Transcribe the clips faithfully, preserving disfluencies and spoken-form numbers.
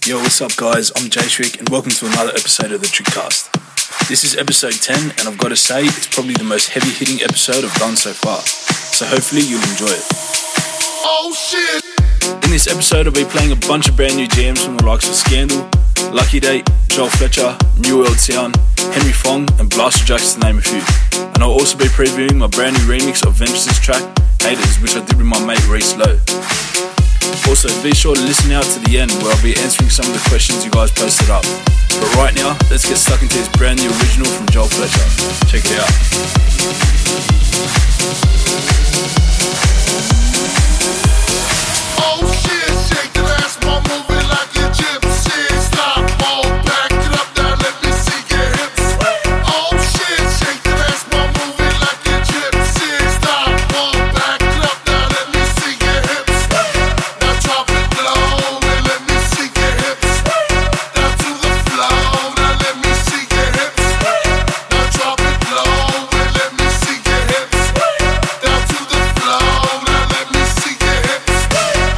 Yo, what's up guys, I'm Jay Trick and welcome to another episode of the Trickcast. This is episode ten and I've got to say it's probably the most heavy hitting episode I've done so far, so hopefully you'll enjoy it. Oh shit! In this episode I'll be playing a bunch of brand new jams from the likes of Scandal, Lucky Date, Joel Fletcher, New World Sound, Henry Fong and Blaster Jacks to name a few. And I'll also be previewing my brand new remix of Vengeance's track, Haters, which I did with my mate Reese Lowe. Also, be sure to listen out to the end where I'll be answering some of the questions you guys posted up. But right now, let's get stuck into this brand new original from Joel Fletcher. Check it out. Oh shit, shake your ass, mom, move it like you gypsy. Stop, fall back, get up now, let me see your hips. Oh shit, shake your ass, mom, move it like you gypsy. Stop, fall back, get up now, let me see your hips. Now drop it low and let me see your hips. Down to the floor, now let me see your hips. Now drop it low and let me see your hips. Down to the floor, now let me see your hips.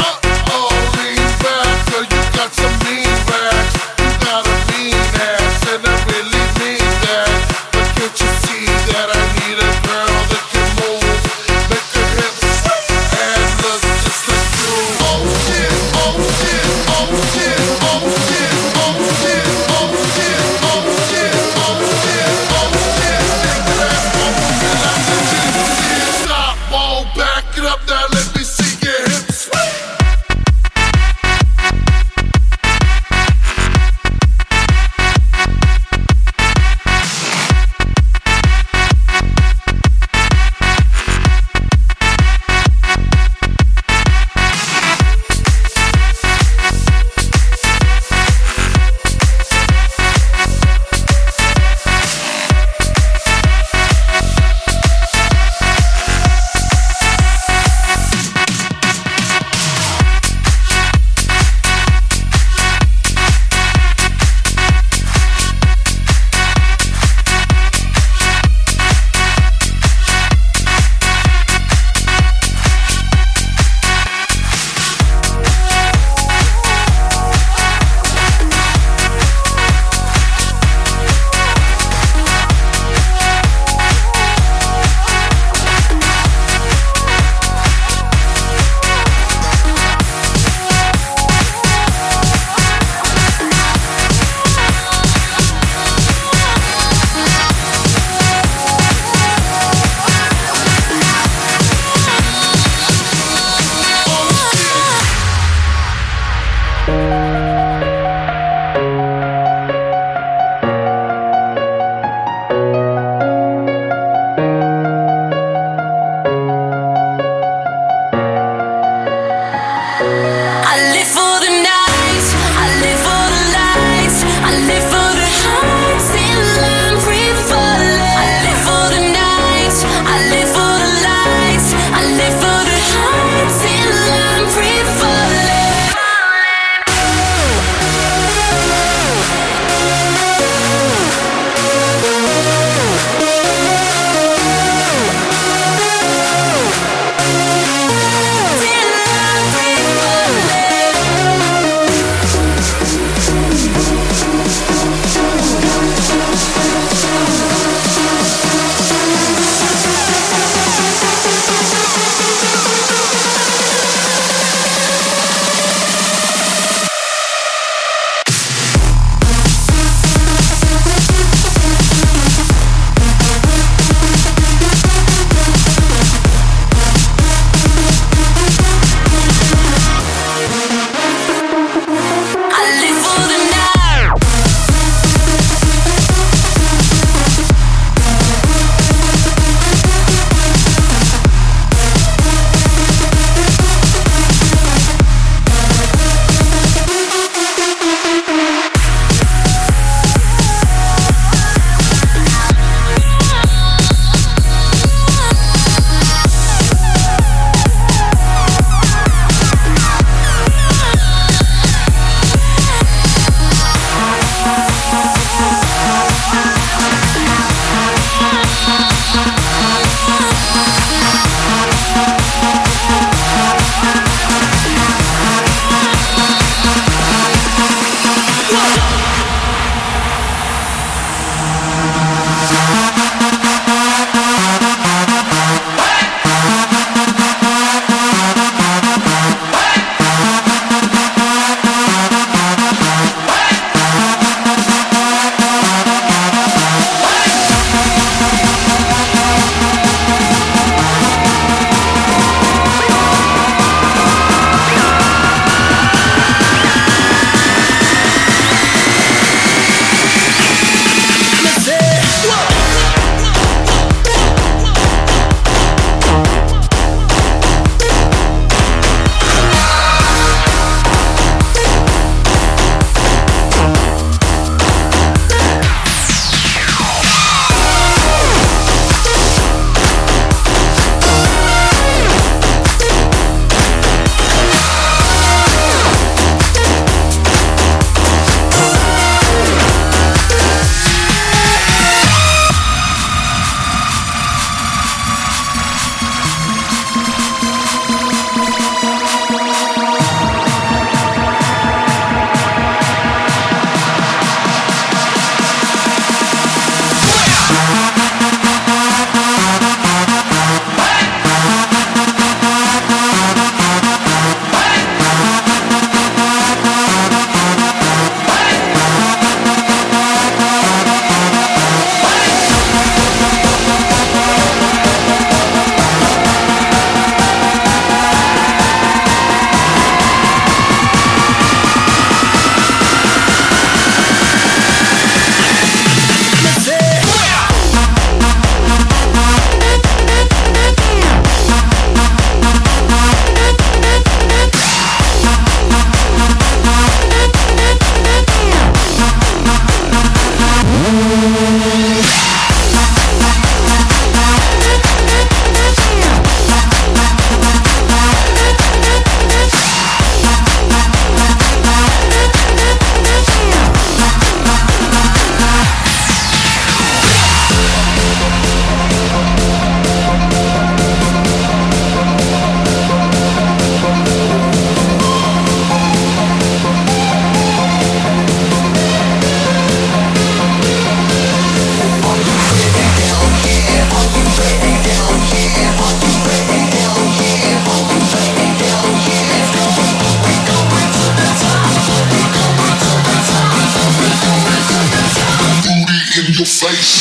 your face.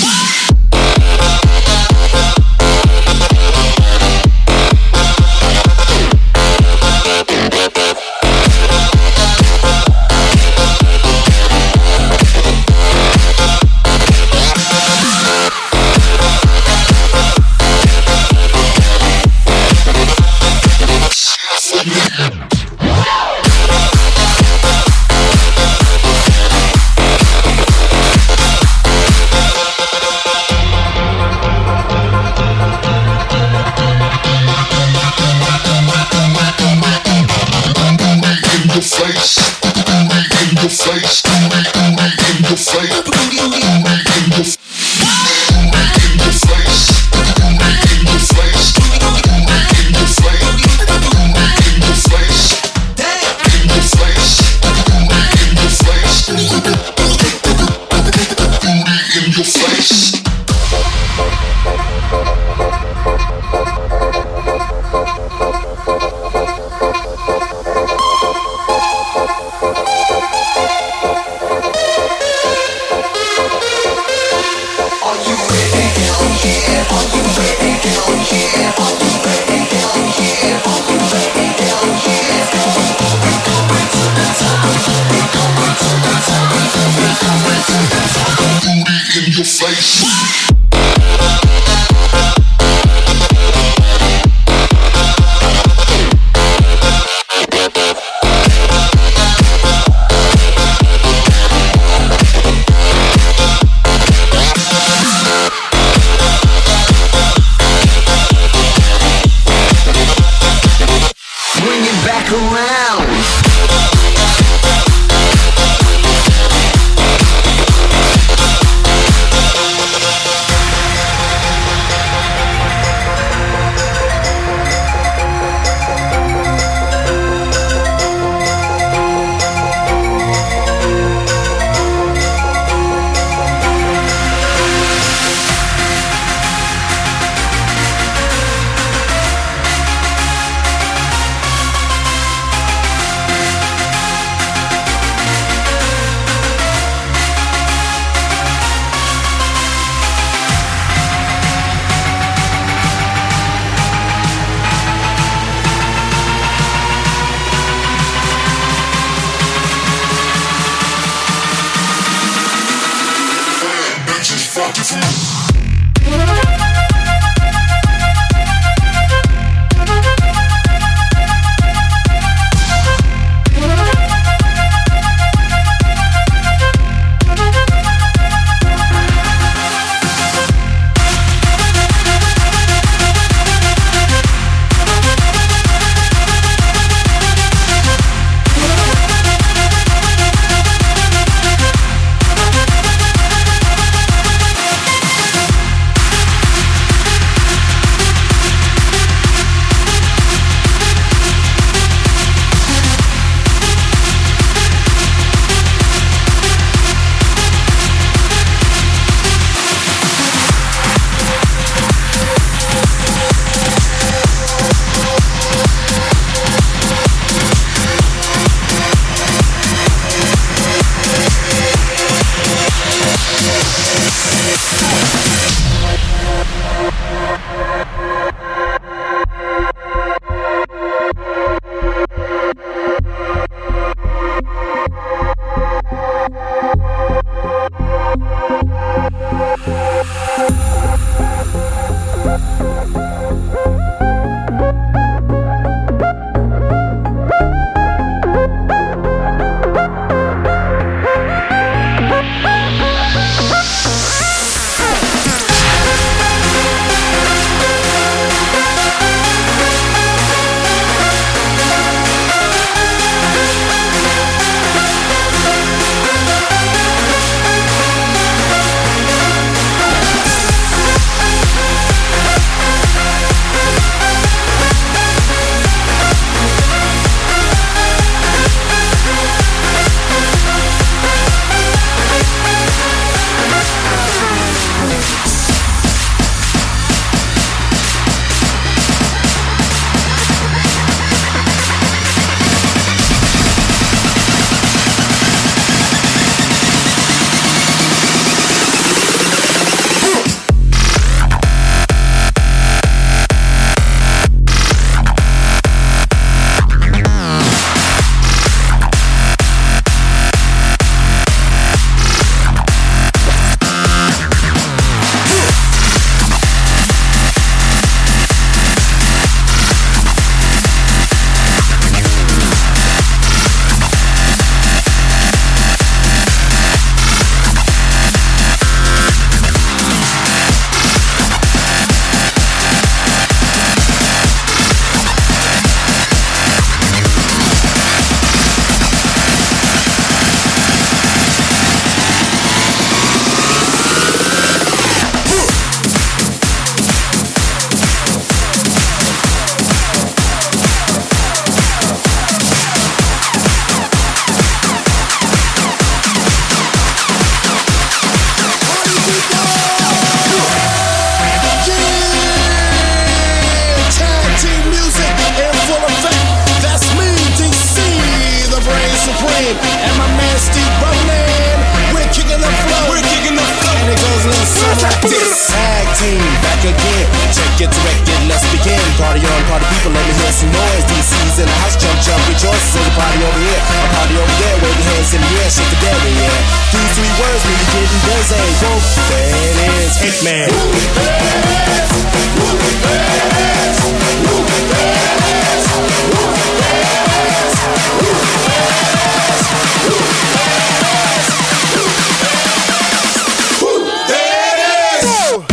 Kane and my man Steve Rowland. We're kicking the flow. We're kicking the flow. And it goes a little something like this. Tag team back again. Check it, direct it, let's begin. Party on, party people, let me hear some noise. D C's in the house, jump, jump, rejoice. There's a party over here, a party over there. Wave your hands in the air, shake the devil, yeah. These three words mean you're getting busy. Whoa, there it is, Hitman. Move it fast, move it fast, move it fast, move it fast, move it fast, move it fast, move it fast. There it is. Whoa.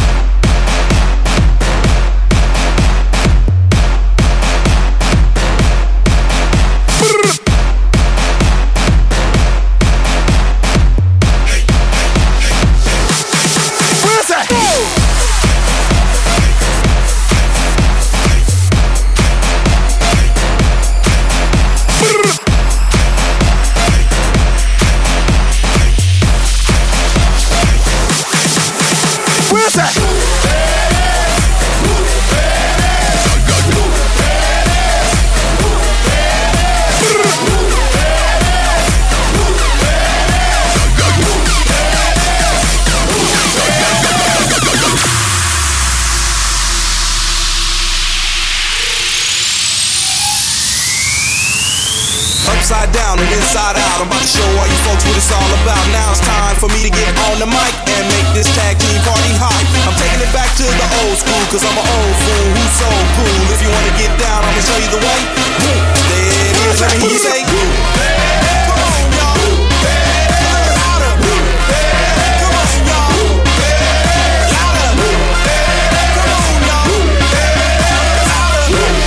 Upside down and inside out, I'm about to show all you folks what it's all about. Now it's time for me to get on the mic and make this tag team party hot. I'm taking it back to the old school, cause I'm an old fool who's so cool. If you wanna get down, I'ma show you the way. There it is, let me hear you say, come on y'all, louder, come on y'all, louder, come on y'all, louder, come on y'all.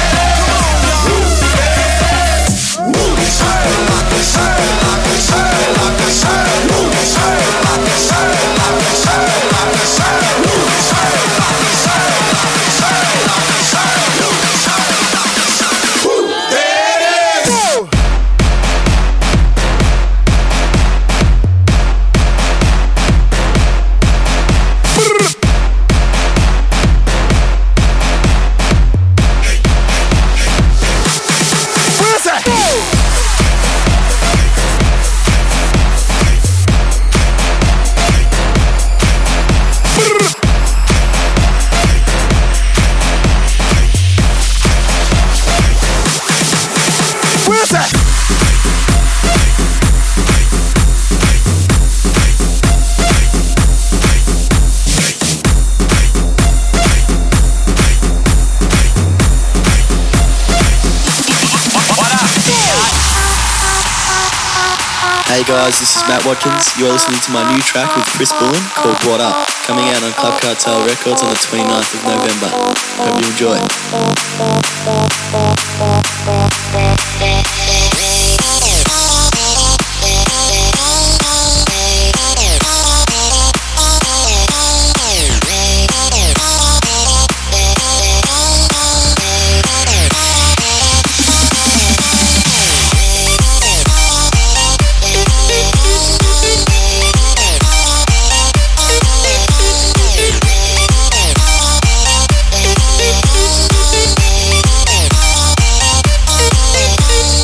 Hey guys, this is Matt Watkins. You're listening to my new track with Chris Bullen called What Up, coming out on Club Cartel Records on the twenty-ninth of November. Hope you enjoy. We'll be right back.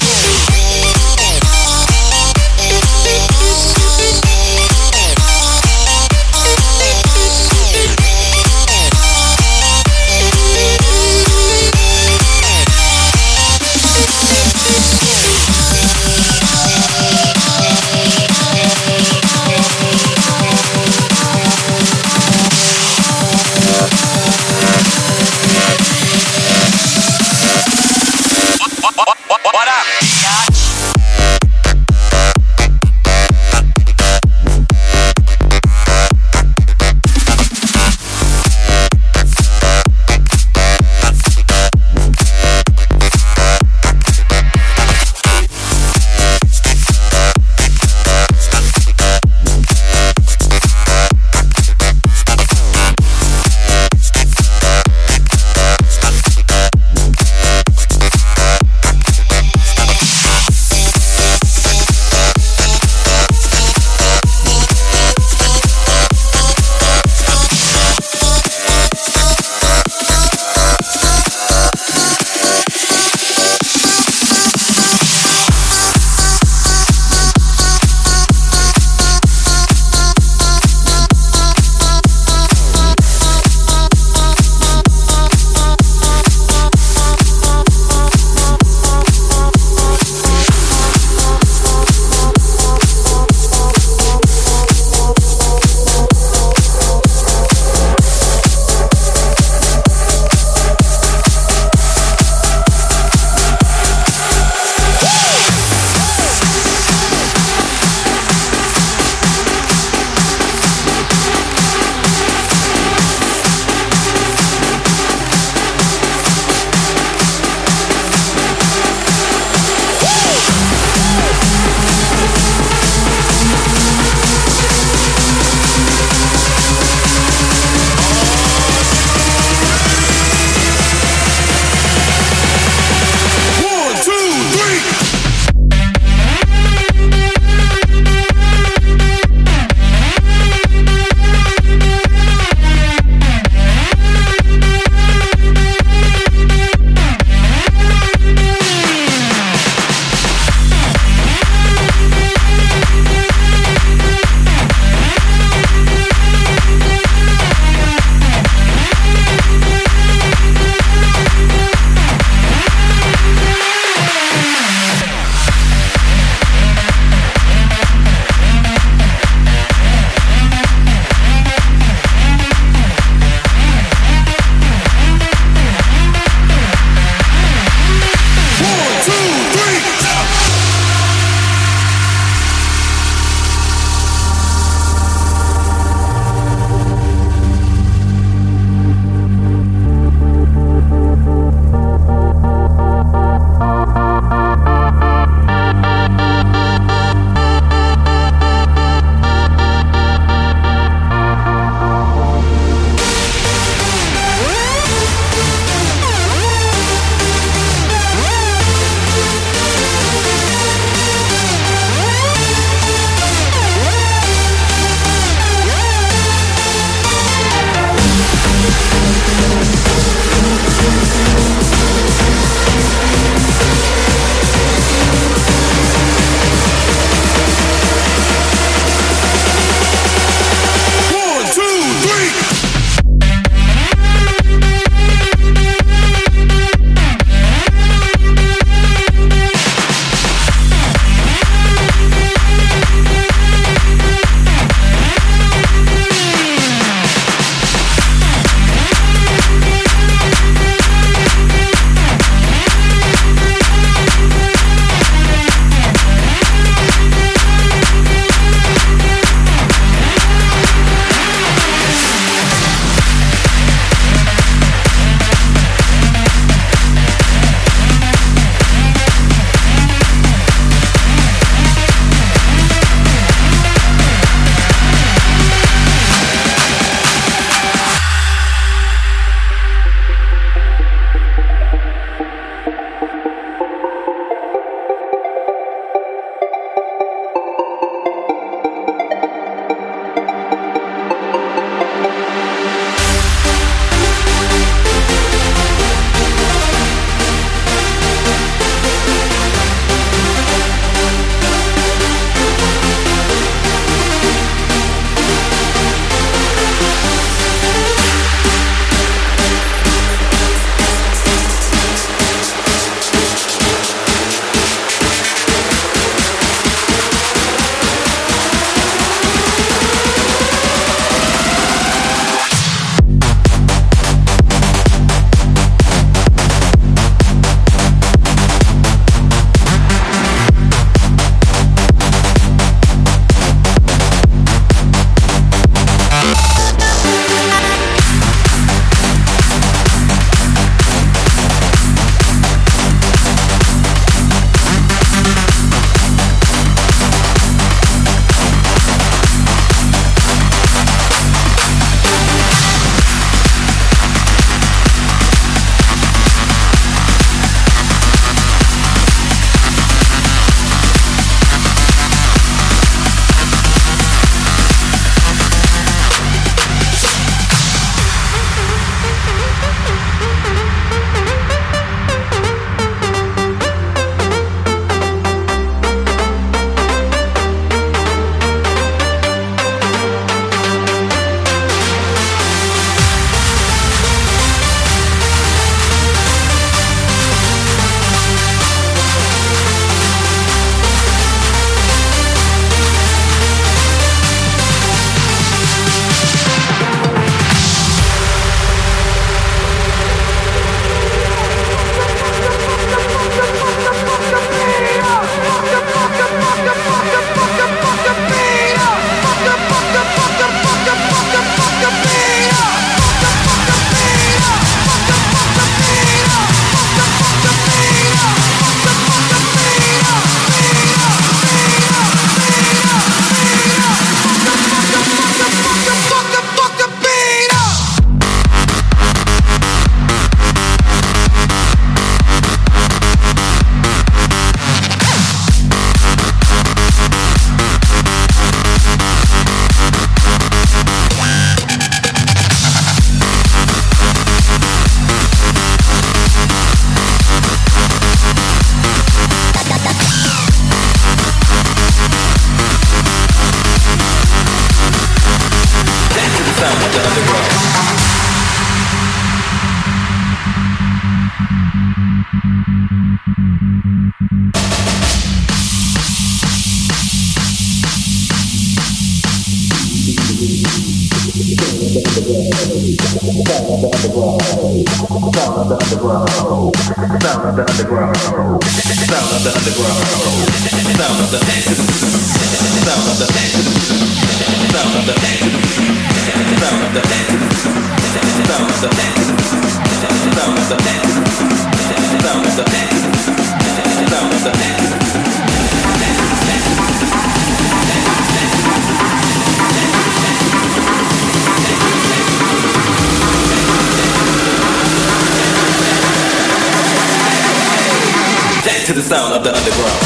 To the sound of the underground.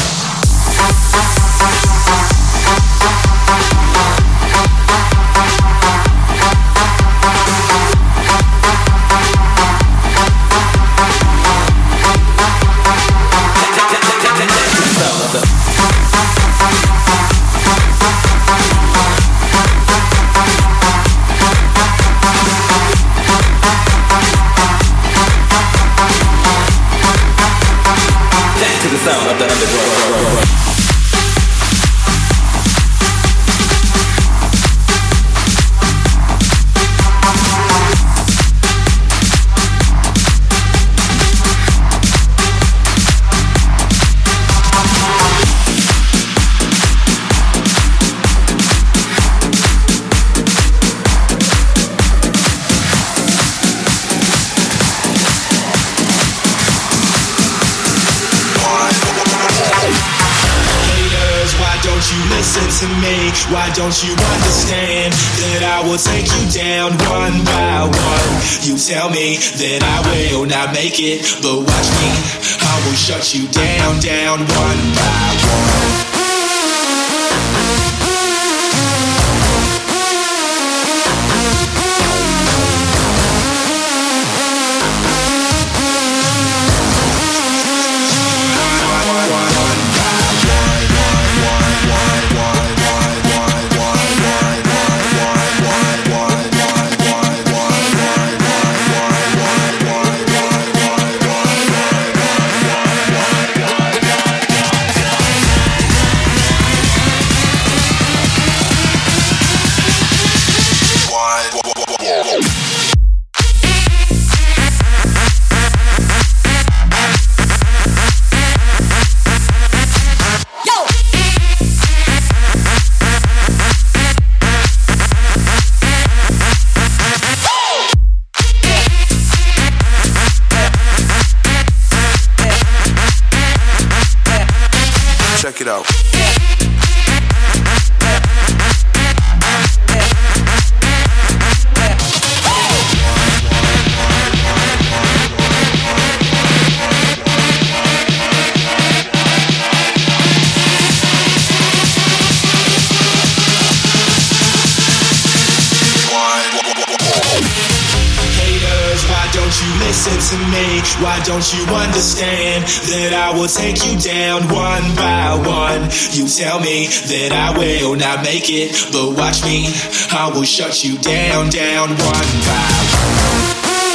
Sound of the underground. To me, why don't you understand that I will take you down one by one? You tell me that I will not make it, but watch me, I will shut you down, down one by one. Check it out. Listen to me, why don't you understand that I will take you down one by one? You tell me that I will not make it, but watch me, I will shut you down, down one by one.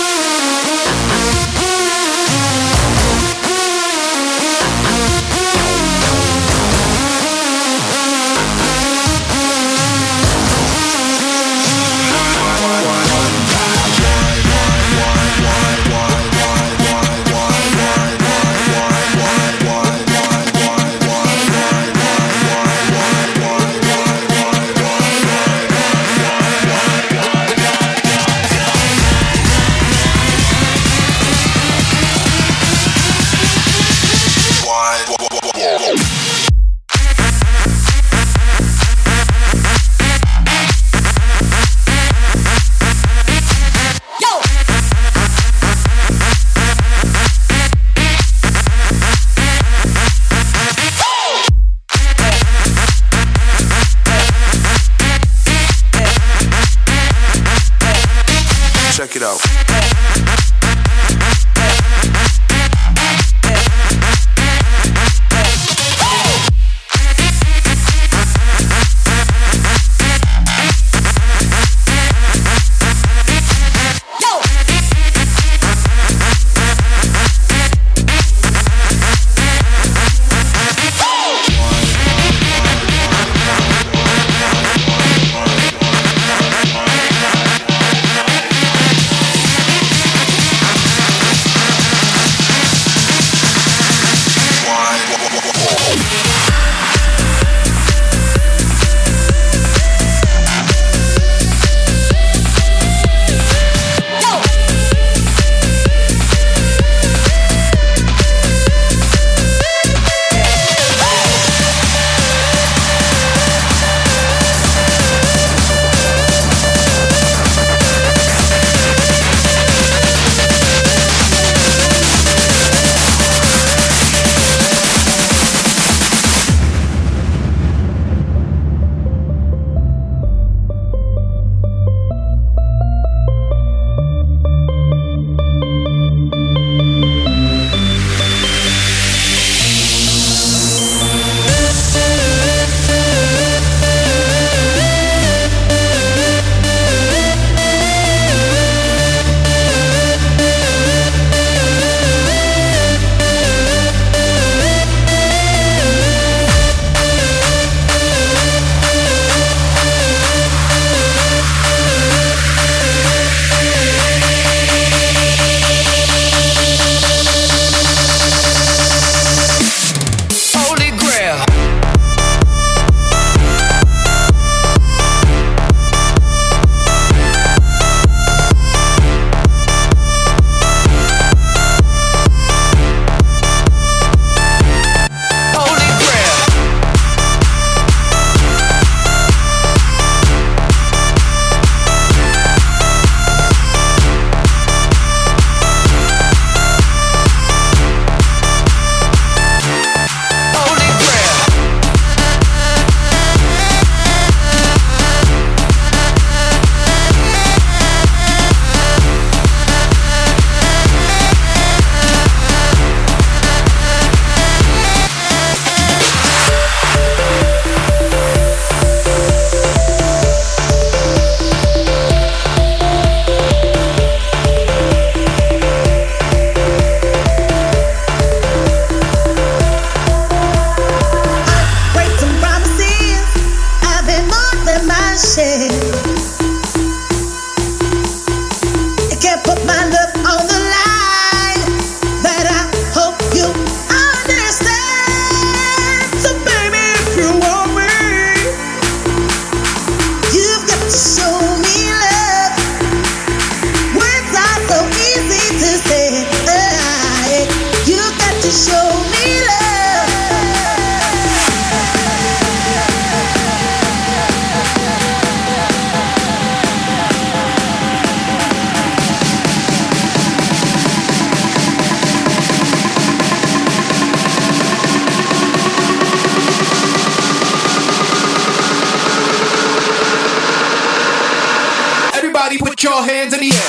Check it out. your hands in the air.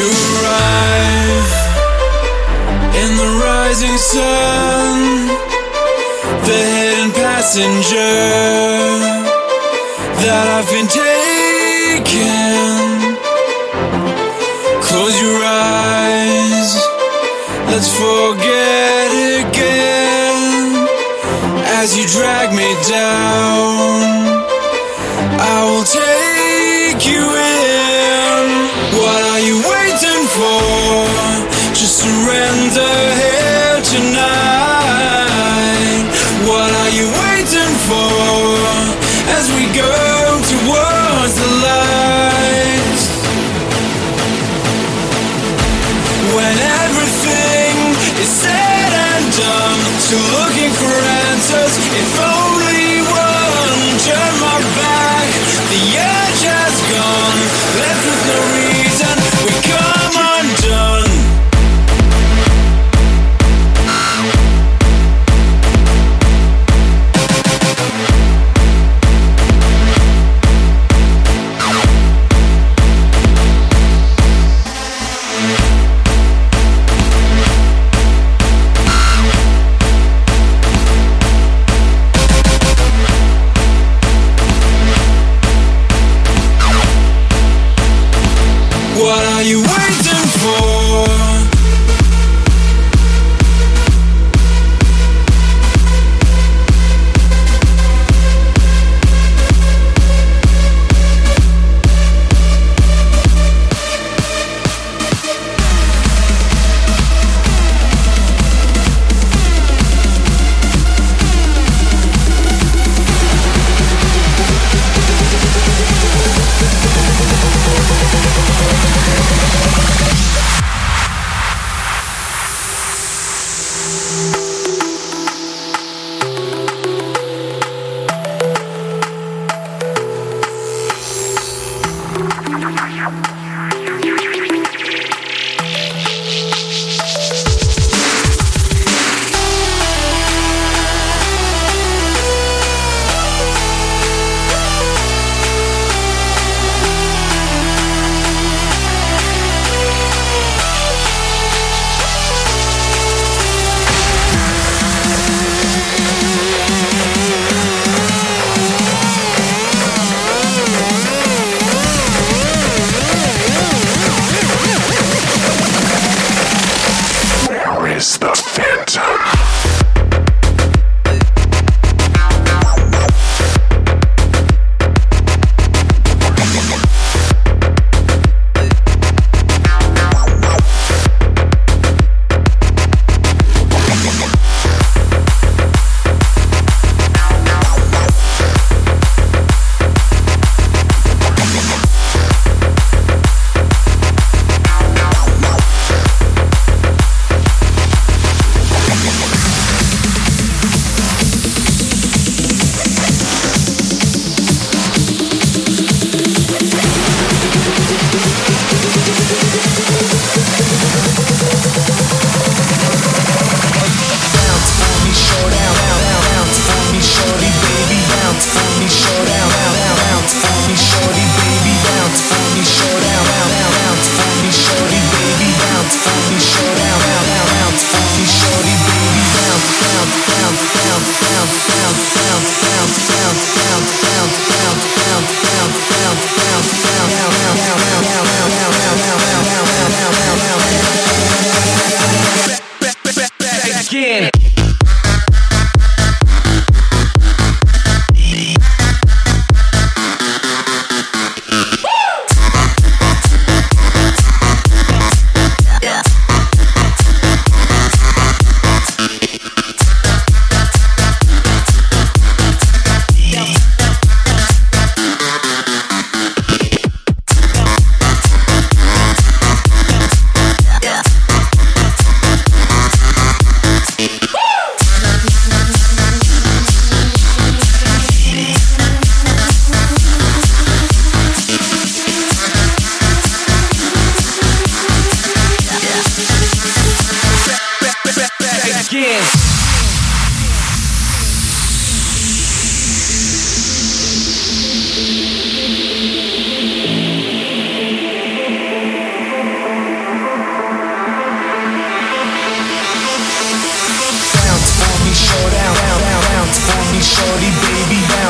You arrive in the rising sun, the hidden passenger that I've been taking. Close your eyes, let's forget again. As you drag me down, I will take you in. What are you waiting for? Just surrender here tonight. What are you waiting for? As we go towards the light. When everything is said and done, still looking for answers, if only one. Turn my back, the edge has gone, left with no reason, we come undone. What are you waiting for?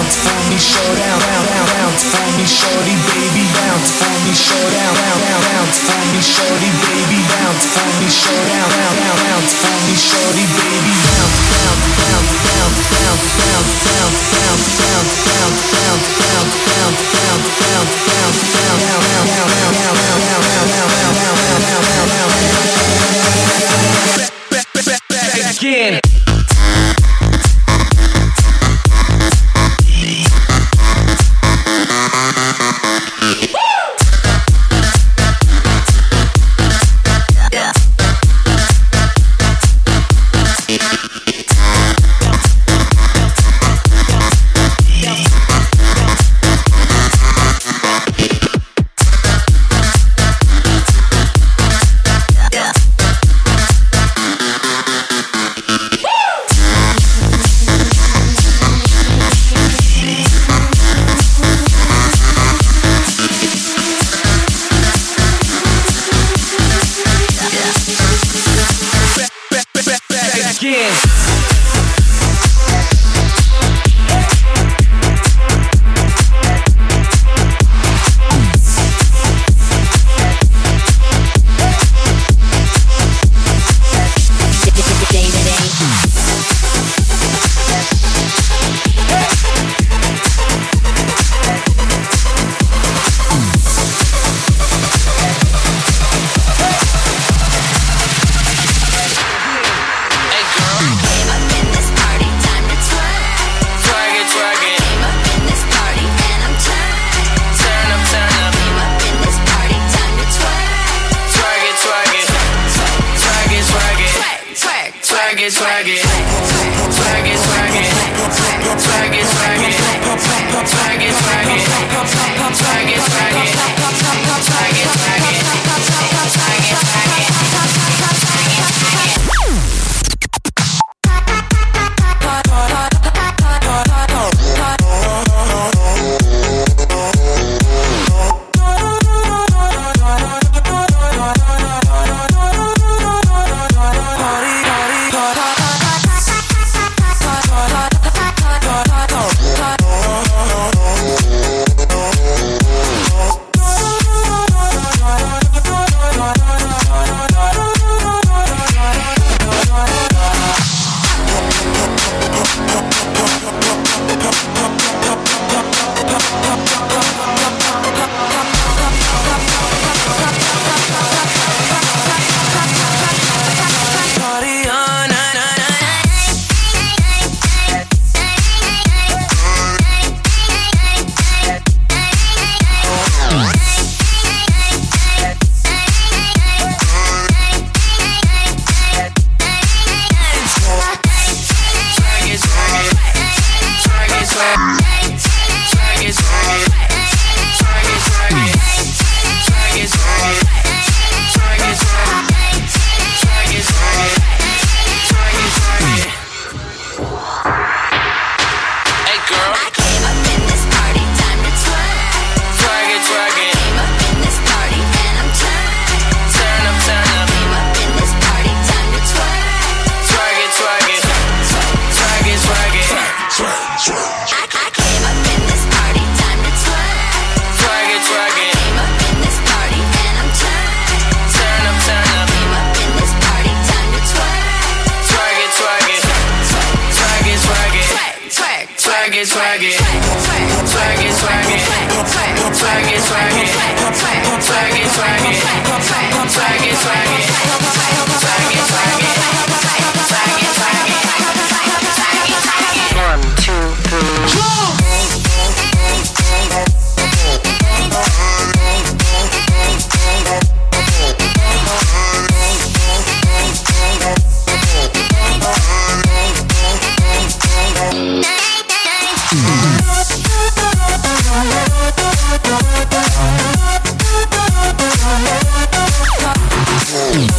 bounce for me, showdown, bounce for me, shorty, baby, bounce for me, showdown, bounce for me, shorty, baby, bounce for me, showdown, bounce for me, shorty, baby, bounce, bounce, bounce, bounce, bounce, bounce, bounce, bounce, bounce, bounce, bounce, bounce, bounce, bounce, bounce, bounce, bounce, again. Boom.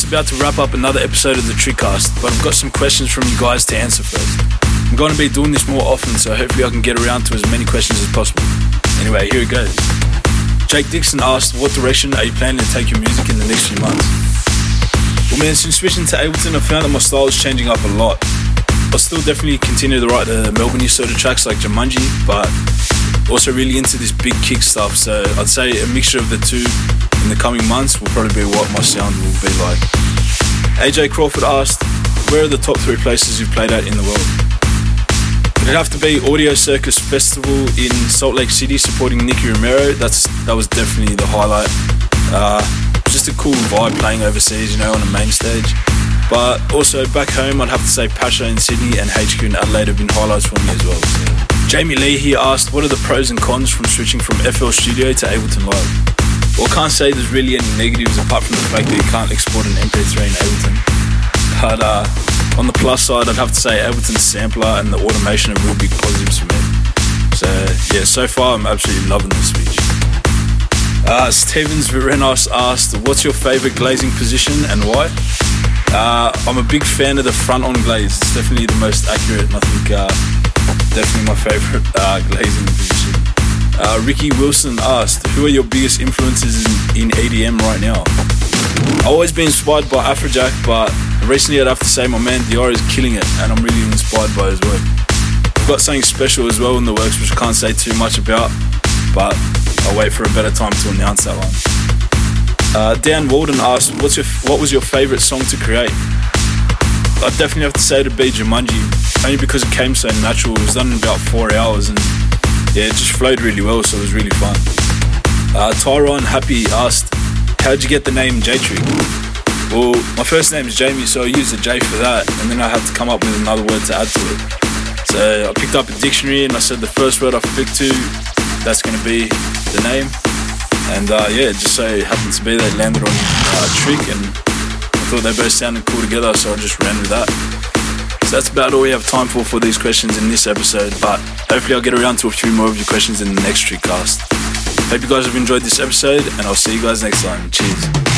about to wrap up another episode of the Trickcast, but I've got some questions from you guys to answer first. I'm going to be doing this more often, so hopefully I can get around to as many questions as possible. Anyway, here it goes. Jake Dixon asked, what direction are you planning to take your music in the next few months? Well man, since switching to Ableton, I found that my style is changing up a lot. I'll still definitely continue to write the Melbourne sort of tracks like Jumanji, but also really into this big kick stuff, so I'd say a mixture of the two in the coming months will probably be what my sound will be like. A J Crawford asked, where are the top three places you've played at in the world? It'd have to be Audio Circus Festival in Salt Lake City supporting Nicky Romero. That's That was definitely the highlight. Uh, just a cool vibe playing overseas, you know, on a main stage. But also back home, I'd have to say Pasha in Sydney and H Q in Adelaide have been highlights for me as well. So. Jamie Lee here asked, what are the pros and cons from switching from F L Studio to Ableton Live? Well, I can't say there's really any negatives apart from the fact that you can't export an M P three in Ableton. But uh, on the plus side, I'd have to say Ableton's sampler and the automation are real big positives for me. So yeah, so far I'm absolutely loving the switch. Uh, Stevens Virenos asked, what's your favourite glazing position and why? Uh, I'm a big fan of the front-on glaze. It's definitely the most accurate, and I think uh, definitely my favourite uh, glazing position. Uh, Ricky Wilson asked, who are your biggest influences in, in E D M right now? I've always been inspired by Afrojack, but recently I'd have to say my man Dior is killing it, and I'm really inspired by his work. We've got something special as well in the works, which I can't say too much about, but I'll wait for a better time to announce that one. Uh, Dan Walden asked, What's your, what was your favourite song to create? I'd definitely have to say it'd be Jumanji, only because it came so natural. It was done in about four hours and yeah, it just flowed really well, so it was really fun. Uh, Tyron Happy asked, how'd you get the name J-Trick? Well, my first name is Jamie, so I used a J for that, and then I had to come up with another word to add to it. So I picked up a dictionary and I said the first word I flicked to, that's going to be the name. And uh, yeah, just so it happened to be they landed on uh, Trick, and I thought they both sounded cool together, so I just ran with that. So that's about all we have time for for these questions in this episode, but hopefully I'll get around to a few more of your questions in the next Trickcast. Hope you guys have enjoyed this episode, and I'll see you guys next time. Cheers.